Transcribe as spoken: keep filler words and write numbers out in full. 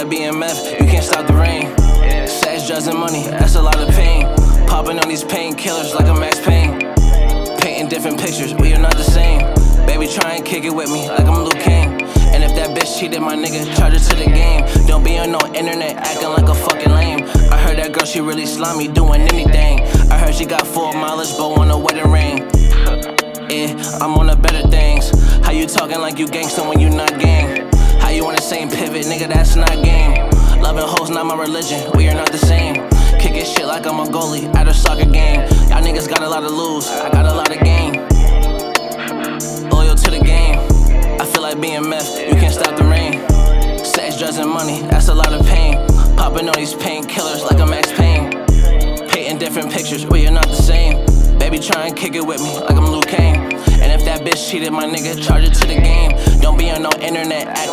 like being meth, you can't stop the rain. Sex, drugs, and money, that's a lot of pain. Popping on these painkillers like a Max Payne. Painting different pictures, we are not the same. Baby, try and kick it with me like I'm Luke King. And if that bitch cheated, my nigga, charge it to the game. Don't be on no internet acting like a fucking lame. I heard that girl, she really slimy, doing anything. I heard she got full mileage, but want a wedding ring. Yeah, I'm on the better things. How you talking like you gangsta when you not gang? How you on the same pivot, nigga, that's not game. Loving hoes, not my religion, we are not the same. Kicking shit like I'm a goalie at a soccer game. Y'all niggas got a lot to lose, I got a lot of gain. Loyal to the game, I feel like being meth, you can't stop the rain. Sex, drugs, and money, that's a lot of pain. Popping on these painkillers like a Max Payne. Painting different pictures, we are not the same. Baby, try and kick it with me like I'm Luke Kane. And if that bitch cheated, my nigga, charge it to the game. Don't be on no internet acting